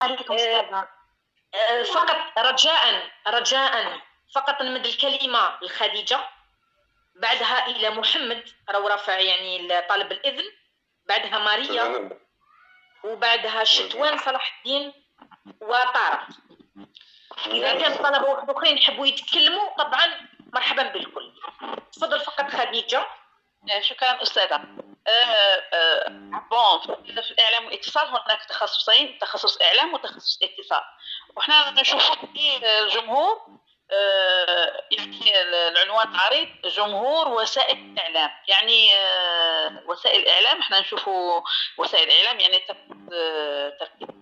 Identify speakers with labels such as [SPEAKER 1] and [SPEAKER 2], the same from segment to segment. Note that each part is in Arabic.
[SPEAKER 1] عليكم أستاذة.
[SPEAKER 2] فقط رجاء فقط نمد الكلمة لخديجة، بعدها إلى محمد راهو رافع يعني طالب الإذن، بعدها ماريا، وبعدها شتوان صلاح الدين وطارق. إذا كان طلبة واحد آخرين يحبوا يتكلموا طبعا مرحبا بالكل. تفضل فقط خديجة.
[SPEAKER 3] شكرا أستاذة. في الإعلام والاتصال هناك تخصصين، تخصص إعلام وتخصص اتصال، وإحنا نشوفوا في الجمهور يعني العنوان عريض جمهور وسائل الإعلام، يعني وسائل الإعلام إحنا نشوفوا وسائل الإعلام يعني تركيب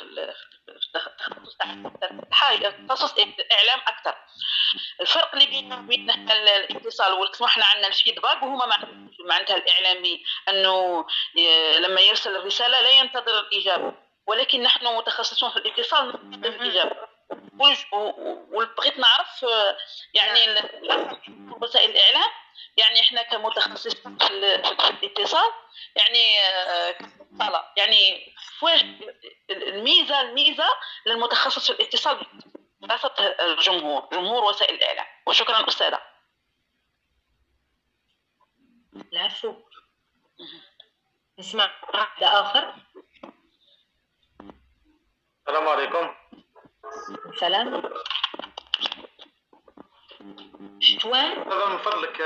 [SPEAKER 3] تخصص إعلام أكثر. الفرق اللي بين الاتصال والقسم احنا عندنا الفيدباك، وهما معناتها الإعلامي أنه لما يرسل الرسالة لا ينتظر الإجابة، ولكن نحن متخصصون في الاتصال ننتظر الإجابة. وبغيت نعرف يعني وسائل الإعلام، يعني احنا كمتخصصين في الاتصال يعني يعني واش الميزة للمتخصص في الاتصال دراسة جمهور وسائل الإعلام. وشكرا أستاذة.
[SPEAKER 2] العفو. نسمع واحد آخر.
[SPEAKER 4] السلام عليكم.
[SPEAKER 2] السلام. شتوان.
[SPEAKER 4] من فضلك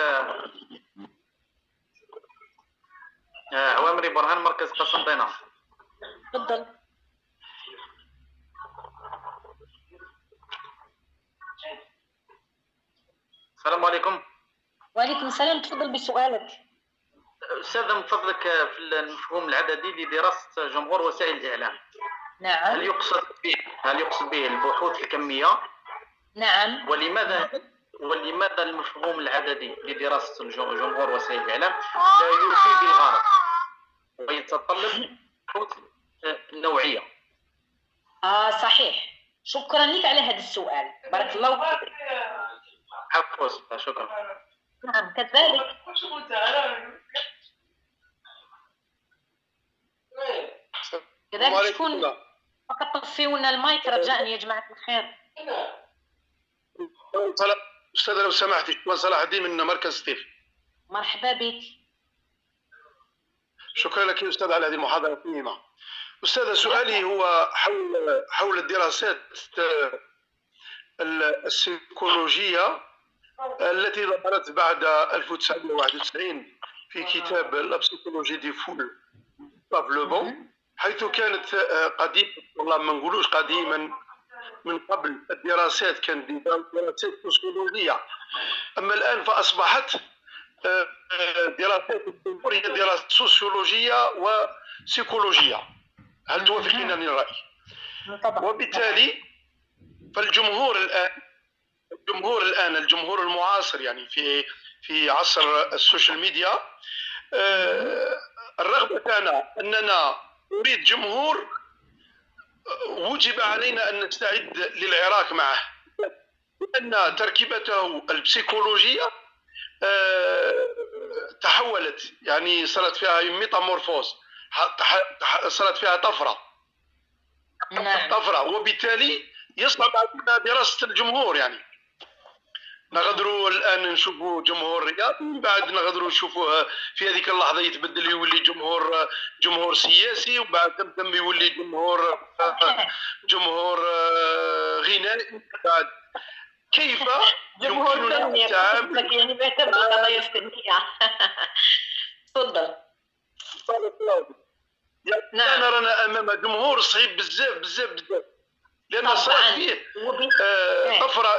[SPEAKER 4] عوامري برهان مركز قسنطينة.
[SPEAKER 2] تفضل.
[SPEAKER 4] السلام عليكم.
[SPEAKER 2] وعليكم السلام، تفضل بسؤالك.
[SPEAKER 4] أستاذ من فضلك في المفهوم العددي لدراسة جمهور وسائل الإعلام،
[SPEAKER 2] نعم،
[SPEAKER 4] هل يقصد به البحوث الكمية؟
[SPEAKER 2] نعم.
[SPEAKER 4] ولماذا المفهوم العددي لدراسة جمهور وسائل الإعلام لا يفيد الغرض ويتطلب بحوث نوعية؟
[SPEAKER 2] صحيح، شكرا لك على هذا السؤال، بارك الله فيك.
[SPEAKER 4] عفوا، شكرا.
[SPEAKER 2] نعم كذلك. كذلك تكون فقط طفيونا المايك رجاء يا جماعة الخير.
[SPEAKER 5] أستاذ لو سمحت، شكرا صلاح الدين من مركز ستيف.
[SPEAKER 2] مرحبا بك.
[SPEAKER 5] شكرا لك يا أستاذ على هذه المحاضرة القيمة. أستاذ سؤالي هو حول الدراسات السيكولوجية التي ظهرت بعد 1991 في كتاب لا بسيكولوجي دي فول بافلوبون، حيث كانت قديما، والله ما نقولوش قديما، من قبل الدراسات كانت دراسات سوسيولوجية، أما الآن فأصبحت دراسات الجمهور هي دراسات سوسيولوجية وسيكولوجية. هل توافقينني الرأي؟ وبالتالي فالجمهور الآن الجمهور المعاصر يعني في عصر السوشيال ميديا، الرغبة تاعنا أننا نريد جمهور وجب علينا أن نستعد للعراك معه، لأن تركيبته البسيكولوجية تحولت، يعني صارت فيها ميتامورفوز، صارت فيها طفرة، وبالتالي يصعب علينا دراسة الجمهور. يعني نقدروا الآن نشوفوا جمهور رياضي، من بعد نقدروا نشوفوه في هذيك اللحظة يتبدل يولي جمهور سياسي، وبعد تم يولي جمهور غنائي. بعد كيف يمكننا التعامل
[SPEAKER 2] يعني بيعتمد القضايا الفنية. تفضل.
[SPEAKER 5] نعم. رانا أمام جمهور صعيب بزاف لأن صارت فيه طفرة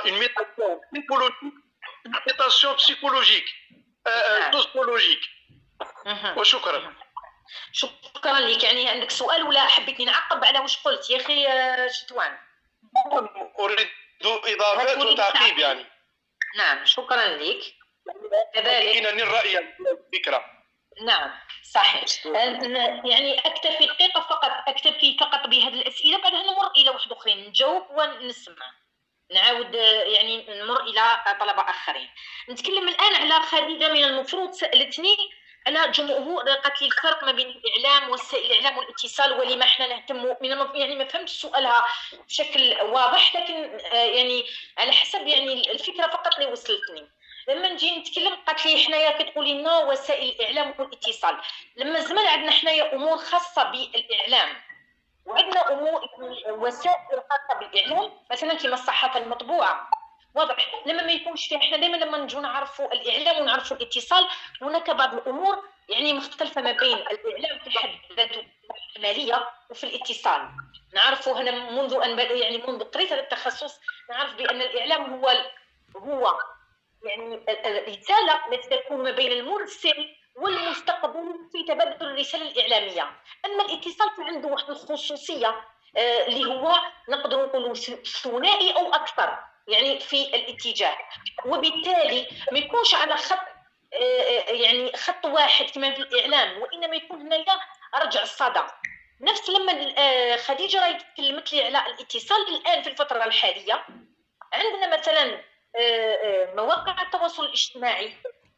[SPEAKER 5] ميتاسيون بسيكولوجيك دوسكولوجيك. وشكرا.
[SPEAKER 2] شكرا لك. يعني عندك سؤال ولا حبيتني نعقب على واش قلت يا أخي شتوان؟
[SPEAKER 5] أريد إضافات وتعقيب يعني.
[SPEAKER 2] نعم شكرا لك. كذلك
[SPEAKER 5] الرأي الفكرة.
[SPEAKER 2] نعم صحيح. يعني أكتفي فقط بهذه الأسئلة، بعدها نمر إلى واحد آخرين نجاوب ونسمع، نعاود يعني نمر إلى طلبة آخرين. نتكلم الآن على خديجة. من المفروض سألتني على جمهور. قالت لي الفرق ما بين الاعلام وسائل الاعلام والاتصال، ولما احنا نهتم يعني ما فهمتش سؤالها بشكل واضح، لكن يعني على حسب يعني الفكره فقط اللي وصلتني. لما نجي نتكلم قالت لي حنايا كتقولي لنا وسائل الاعلام والاتصال، لما زمان عندنا حنايا امور خاصه بالاعلام وعندنا امور وسائل خاصه بالاعلام، مثلا كما الصحافه المطبوعه. واضح لما ما يكونش فيها، احنا دائما لما نجوا نعرفوا الاعلام ونعرفوا الاتصال هناك بعض الامور يعني مختلفه ما بين الاعلام في حد ذاته العمليه وفي الاتصال. نعرفوا هنا منذ ان يعني منذ قريت هذا التخصص نعرف بان الاعلام هو يعني الرساله التي تكون ما بين المرسل والمستقبل في تبادل الرساله الاعلاميه. اما الاتصال فعنده واحد الخصوصيه اللي هو نقدر نقولوا ثنائي او اكثر يعني في الاتجاه، وبالتالي ما يكونش على خط يعني خط واحد كما في الاعلام، وانما يكون هنايا رجع الصدى. نفس لما خديجه راهي تكلمت لي على الاتصال الان في الفتره الحاليه، عندنا مثلا مواقع التواصل الاجتماعي.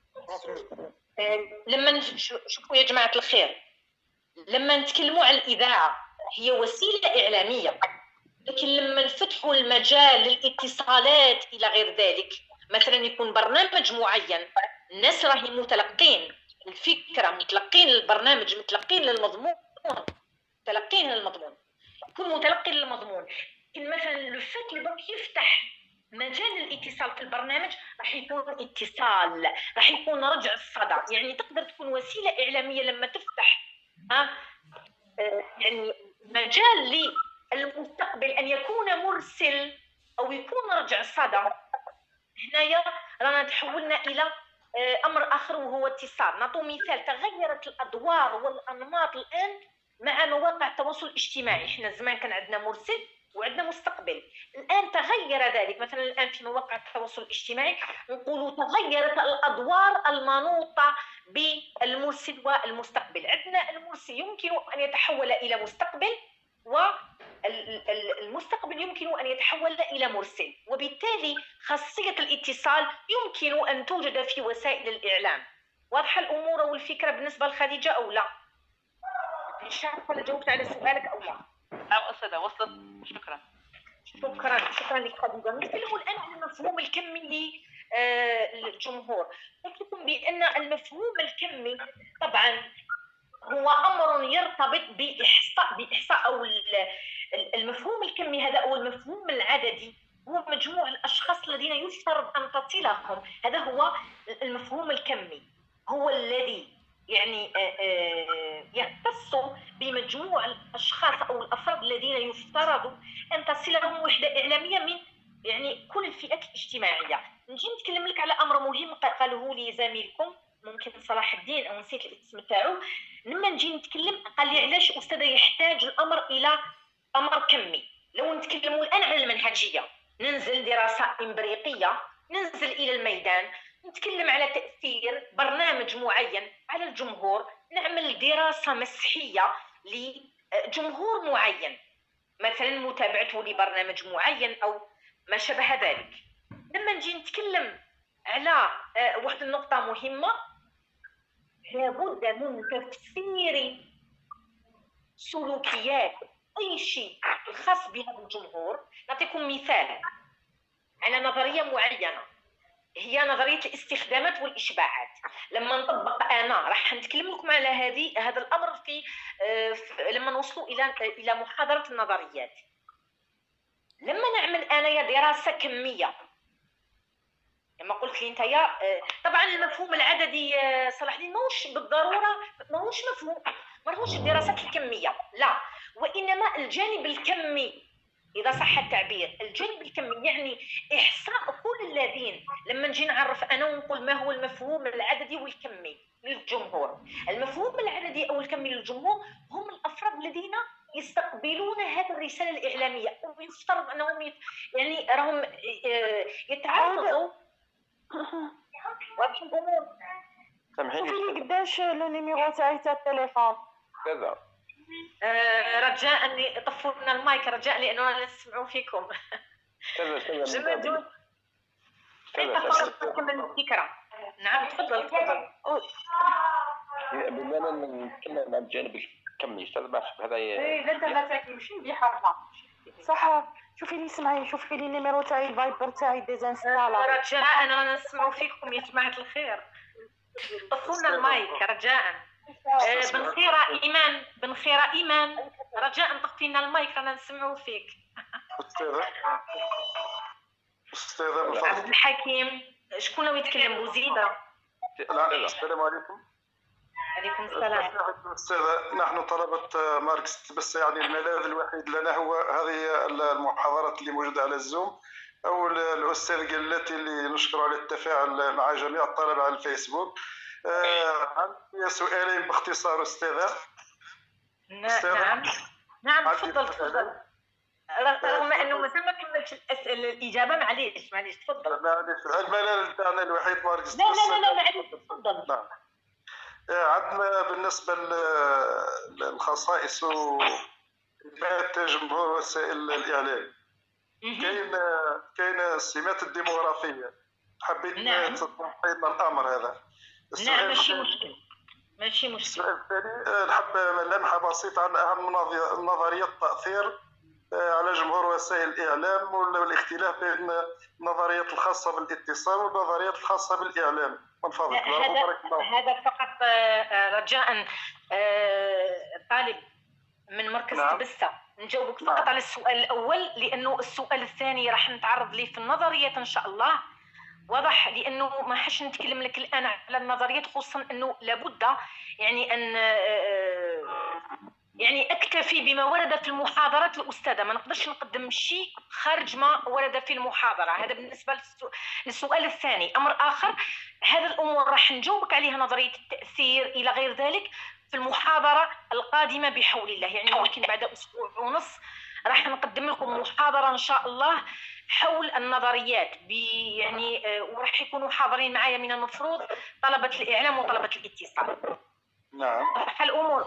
[SPEAKER 2] لما شوفوا يا جماعه الخير، لما نتكلموا عن الاذاعه هي وسيله اعلاميه، لكن لما نفتحوا المجال للاتصالات الى غير ذلك، مثلا يكون برنامج معين الناس راهي متلقين الفكره، متلقين البرنامج، متلقين للمضمون، يكون متلقي للمضمون. لكن مثلا لو فات برك يفتح مجال الاتصال في البرنامج راح يكون اتصال، راح يكون رجع الصدى. يعني تقدر تكون وسيله اعلاميه لما تفتح يعني مجال للمستقبل ان يكون مرسل او يكون رجع الصدى. هنايا رانا تحولنا الى امر اخر وهو اتصال. نعطوا مثال، تغيرت الادوار والانماط الان مع مواقع التواصل الاجتماعي. احنا زمان كان عندنا مرسل وعندنا مستقبل، الان تغير ذلك. مثلا الان في مواقع التواصل الاجتماعي نقولوا تغيرت الادوار المنوطه بالمرسل والمستقبل. عندنا المرسل يمكن ان يتحول الى مستقبل، والمستقبل يمكن ان يتحول الى مرسل، وبالتالي خاصيه الاتصال يمكن ان توجد في وسائل الاعلام. واضحه الامور والفكره بالنسبه لخديجه او لا؟ مش عارفه جاوبت على سؤالك او لا.
[SPEAKER 3] أستاذة وصلت. شكرا
[SPEAKER 2] لك خديجه. نتكلموا الان عن المفهوم الكمي للجمهور. قلت لكم بان المفهوم الكمي طبعا هو امر يرتبط باحصاء او المفهوم الكمي هذا او المفهوم العددي هو مجموع الاشخاص الذين يفترض ان تصلهم. هذا هو المفهوم الكمي، هو الذي يعني يختص بمجموع الاشخاص او الافراد الذين يفترض ان تصلهم وحده اعلاميه من يعني كل الفئات الاجتماعيه. نجي نتكلم لك على امر مهم قاله لي زميلكم ممكن صلاح الدين او نسيت الاسم تاعو. لما نجي نتكلم قال لي علاش استاذه يحتاج الامر الى امر كمي. لو نتكلموا الان على المنهجيه، ننزل دراسه امبريقيه، ننزل الى الميدان، نتكلم على تاثير برنامج معين على الجمهور، نعمل دراسه مسحيه لجمهور معين، مثلا متابعته لبرنامج معين او ما شابه ذلك. لما نجي نتكلم على واحد النقطه مهمه، لابد من تفسير سلوكيات اي شيء خاص بهذا الجمهور. نعطيكم مثال على نظريه معينه، هي نظريه الاستخدامات والاشباعات. لما نطبق انا راح نتكلم لكم على هذا الامر في لما نوصلوا الى محاضره النظريات. لما نعمل انايا دراسه كميه، لما قلت لي نتايا طبعا المفهوم العددي صلاح الدين ماهوش بالضروره ماهوش مفهوم، ماهوش الدراسات الكميه، لا، وانما الجانب الكمي اذا صح التعبير. الجانب الكمي يعني احصاء كل الذين، لما نجي نعرف انا ونقول ما هو المفهوم العددي والكمي للجمهور. المفهوم العددي او الكمي للجمهور هم الافراد الذين يستقبلون هذه الرساله الاعلاميه، ويفترض انهم يعني راهم يتعرضوا. واضح الامور؟
[SPEAKER 1] سامحيني
[SPEAKER 6] شوفي لي قداش لو نيميرو تاعي تاع التليفون
[SPEAKER 1] كذا.
[SPEAKER 2] رجاء طفوا لنا المايك رجاء لانه لا نسمعوا فيكم.
[SPEAKER 1] كذا
[SPEAKER 2] جمال كمل الفكره. نعم تفضل.
[SPEAKER 1] بما أننا نتكلم عن الجانب الكمي أستاذ باسم هذا
[SPEAKER 2] ايه لا انت تاعك ماشي بحرنا
[SPEAKER 6] صح. شوفي لي اسمعي، شوفي لي النيميرو تاعي الفايبر تاعي ديزانستالا.
[SPEAKER 2] رجاء انا نسمعوا فيكم يا جماعه الخير. طفونا المايك رجاء. بن خيره ايمان رجاء طفي لنا المايك رانا نسمعوا فيك.
[SPEAKER 1] أستاذة
[SPEAKER 2] عبد الحكيم شكون اللي يتكلم بوزيده؟
[SPEAKER 1] السلام عليكم.
[SPEAKER 2] عليكم السلام.
[SPEAKER 1] أستاذة نحن طلبة ماركس، بس يعني الملاذ الوحيد لنا هو هذه المحاضرات اللي موجودة على الزوم، أو الأستاذ قلتي اللي نشكر على التفاعل مع جميع الطلبة على الفيسبوك. عندي سؤالين باختصار أستاذة.
[SPEAKER 2] نعم تفضل. رغم انه مازال ما كملتش الاجابه معليش تفضل.
[SPEAKER 1] معليش الملل تاعنا الوحيد ماركس.
[SPEAKER 2] لا معليش تفضل.
[SPEAKER 1] نعم. عندنا بالنسبه للخصائص وسمات جمهور وسائل الاعلام كاين السمات الديموغرافيه. حبيت توضح لنا الامر هذا.
[SPEAKER 2] نعم ماشي مشكل.
[SPEAKER 1] السؤال الثاني نحب لمحه بسيطه عن اهم نظريات التاثير على جمهور وسائل الإعلام والاختلاف بين النظريات الخاصة بالاتصال والنظريات الخاصة بالإعلام. من فضلك.
[SPEAKER 2] هذا فقط رجاء طالب من مركز تبسة نجاوبك فقط على السؤال الأول، لأنه السؤال الثاني راح نتعرض ليه في النظريات إن شاء الله. واضح، لأنه ما حش نتكلم لك الآن على النظريات، خصوصا أنه لابد يعني أن يعني أكتفي بما ورد في المحاضرات الأستاذة، ما نقدرش نقدم شيء خارج ما ورد في المحاضرة. هذا بالنسبة للسؤال الثاني. أمر آخر، هذا الأمور راح نجاوبك عليها، نظرية التأثير إلى غير ذلك، في المحاضرة القادمة بحول الله. يعني ممكن بعد أسبوع ونص راح نقدم لكم محاضرة إن شاء الله حول النظريات يعني وراح يكونوا حاضرين معايا من المفروض طلبة الإعلام وطلبة الاتصال.
[SPEAKER 1] نعم.
[SPEAKER 2] الأمور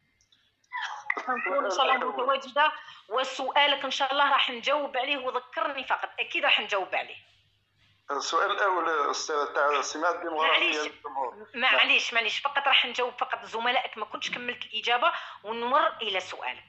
[SPEAKER 2] نكون ان شاء الله متواجده، وسؤالك ان شاء الله راح نجاوب عليه، وذكرني فقط اكيد راح نجاوب عليه.
[SPEAKER 1] السؤال الاول استاذ تاع سمات ديموغرافيه للجمهور.
[SPEAKER 2] معليش فقط راح نجاوب فقط زملائك، ما كنتش كملت الاجابه، ونمر الى سؤالك.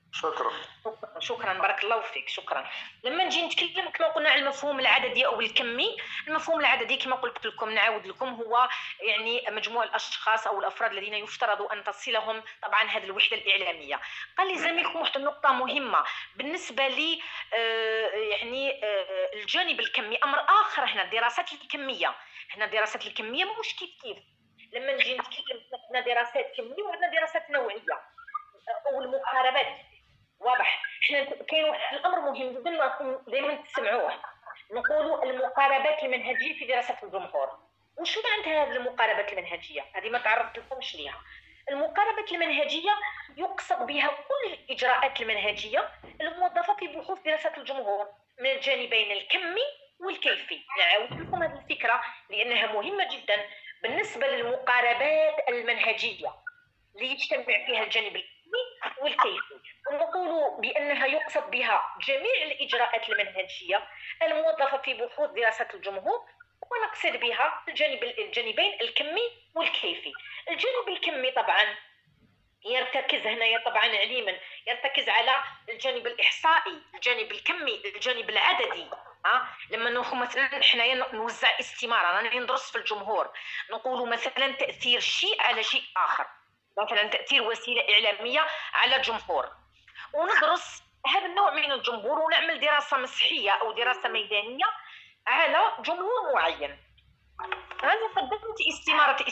[SPEAKER 2] شكرا بارك الله فيك. شكرا. لما نجي نتكلم كما قلنا على المفهوم العددي او الكمي، المفهوم العددي كما قلت لكم نعاود لكم هو يعني مجموع الاشخاص او الافراد الذين يفترض ان تصلهم طبعا هذه الوحده الاعلاميه. قال لي زميلكم واحد النقطه مهمه بالنسبه لي يعني الجانب الكمي. امر اخر، هنا الدراسات الكميه، الدراسات الكميه مش كيف لما نجي نتكلم عندنا دراسات كميه وعندنا دراسات نوعيه او المقاربات. واضح، احنا كاين واحد الامر مهم جدا دائما تسمعوه، نقولوا المقاربات المنهجيه في دراسه الجمهور. وشو معناتها هذه المقاربات المنهجيه؟ هذه ما تعرضت لكمش ليها. المقاربات المنهجيه يقصد بها كل الاجراءات المنهجيه الموظفه في بحوث دراسه الجمهور من الجانبين الكمي والكيفي. نعاود لكم هذه الفكره لانها مهمه جدا بالنسبه للمقاربات المنهجيه اللي يجتمع فيها الجانب الكمي والكيفي. ونقول بأنها يقصد بها جميع الإجراءات المنهجية الموظفة في بحوث دراسة الجمهور، ونقصد بها الجانبين الكمي والكيفي. الجانب الكمي طبعا يرتكز هنا طبعا علما يرتكز على الجانب الإحصائي، الجانب الكمي، الجانب العددي. لما نروحوا مثلا حنايا نوزع استمارة، راني ندرس في الجمهور، نقولوا مثلا تأثير شيء على شيء آخر، مثلا تأثير وسيلة إعلامية على جمهور، وندرس هذا النوع من الجمهور ونعمل دراسة مسحية أو دراسة ميدانية على جمهور معين. أنا قدمت استمارة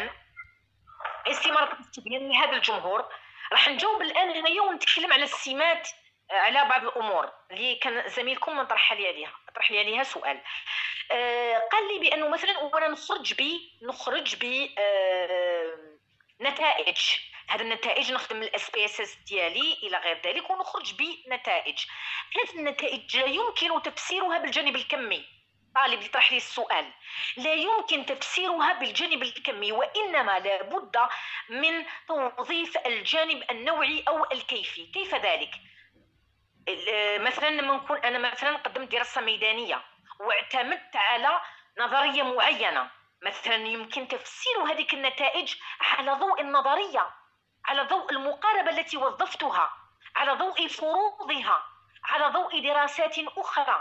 [SPEAKER 2] استبيان لهذا الجمهور. راح نجاوب الآن هنايا ونتكلم على السمات، على بعض الأمور اللي كان زميلكم طرح لي عليها سؤال. قال لي بأنه مثلا أولا نخرج ب نتائج. هذه النتائج نخدم الSPSS ديالي الى غير ذلك ونخرج بنتائج. هذه النتائج لا يمكن تفسيرها بالجانب الكمي. طالب يطرح لي السؤال، لا يمكن تفسيرها بالجانب الكمي، وانما لابد من توظيف الجانب النوعي او الكيفي. كيف ذلك؟ مثلا لما نكون انا مثلا قدمت دراسه ميدانيه واعتمدت على نظريه معينه، مثلا يمكن تفسير هذه النتائج على ضوء النظرية، على ضوء المقاربة التي وظفتها، على ضوء فروضها، على ضوء دراسات أخرى.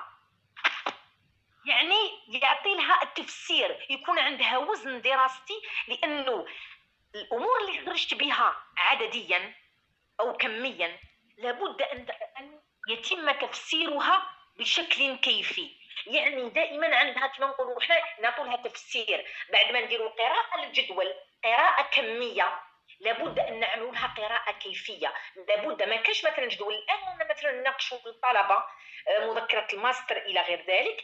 [SPEAKER 2] يعني يعطي لها التفسير، يكون عندها وزن دراستي، لأنه الأمور اللي خرجت بها عدديا أو كميا لابد أن يتم تفسيرها بشكل كيفي. يعني دائما عندها كما نقولوا احنا نعطوا لها تفسير بعد ما نديروا قراءة للجدول، قراءة كمية، لابد ان نعملوا لها قراءة كيفية. لابد ما كاش مثلا جدول الان مثلا نناقشوا الطلبة مذكرة الماستر الى غير ذلك،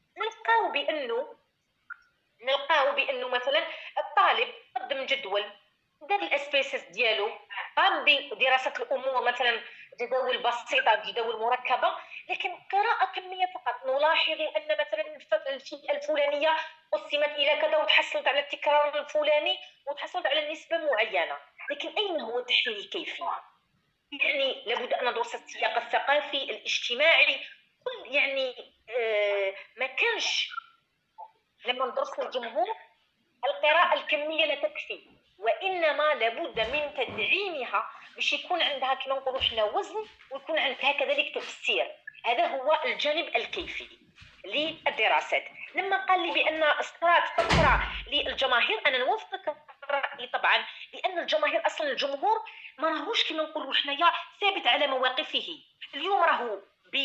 [SPEAKER 2] نلقاو بانه مثلا الطالب قدم جدول، دار الاسبيسيس ديالو، قام بدراسه الامور مثلا جداول بسيطه جداول مركبه، لكن قراءه كميه فقط. نلاحظ ان مثلا الفئه الفلانيه قسمت الى كذا وتحصلت على التكرار الفلاني وتحصلت على نسبه معينه، لكن اين هو التحليل الكيفي؟ يعني لابد ان ندرس السياق الثقافي الاجتماعي، يعني ما كانش لما ندرس الجمهور القراءة الكمية لا تكفي، وإنما لابد من تدعيمها باش يكون عندها كما نقولوا حنا وزن، ويكون عندها كذلك تفسير. هذا هو الجانب الكيفي للدراسات. لما قال لي بأن استرات فترة للجماهير، أنا نوافقك الرأي طبعا، لأن الجماهير أصلا الجمهور ما راهوش كما نقولوا حنايا ثابت على مواقفه. اليوم راهو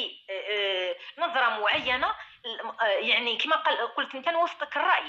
[SPEAKER 2] بنظرة معينة، يعني كما قلت انت نوافقك الرأي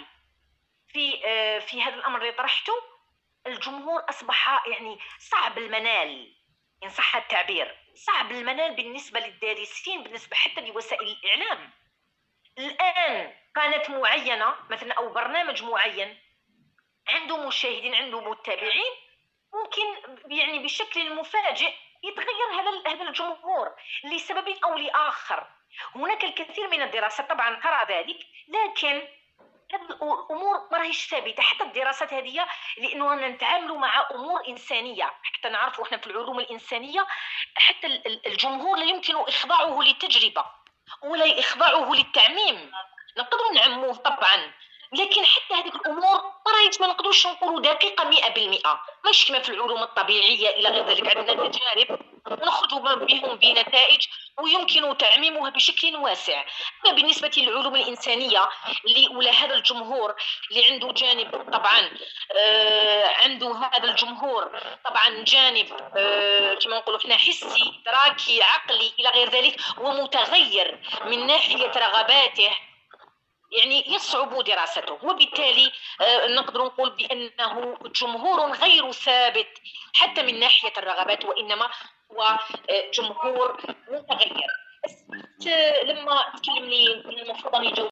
[SPEAKER 2] في هذا الأمر اللي طرحته. الجمهور أصبح يعني صعب المنال، إن صح التعبير، صعب المنال بالنسبة للدارسين، بالنسبة حتى لوسائل الإعلام. الآن قناة معينة مثلا أو برنامج معين عنده مشاهدين، عنده متابعين، ممكن يعني بشكل مفاجئ يتغير هذا الجمهور لسبب أو لآخر. هناك الكثير من الدراسات طبعا ترى ذلك، لكن هذه الامور ما راهيش ثابته. حتى الدراسات هذه لانه نتعاملوا مع امور انسانيه، حتى نعرفوا احنا في العلوم الانسانيه حتى الجمهور لا يمكن اخضاعه للتجربه ولا اخضاعه للتعميم. نقدروا نعموه طبعا، لكن حتى هذه الامور ما نقدروش نقولوا دقيقه 100%. ماشي كما في العلوم الطبيعيه الى غير ذلك، عندنا تجارب ونخرج بهم بنتائج ويمكن تعميمها بشكل واسع. أما بالنسبة للعلوم الإنسانية ولا هذا الجمهور اللي عنده جانب طبعا عنده هذا الجمهور طبعا جانب كما نقولوا احنا حسي إدراكي عقلي إلى غير ذلك، ومتغير من ناحية رغباته، يعني يصعب دراسته. وبالتالي نقدر نقول بأنه جمهور غير ثابت حتى من ناحية الرغبات، وإنما هو جمهور متغير. لما تكلمني المفروض أن يجاوب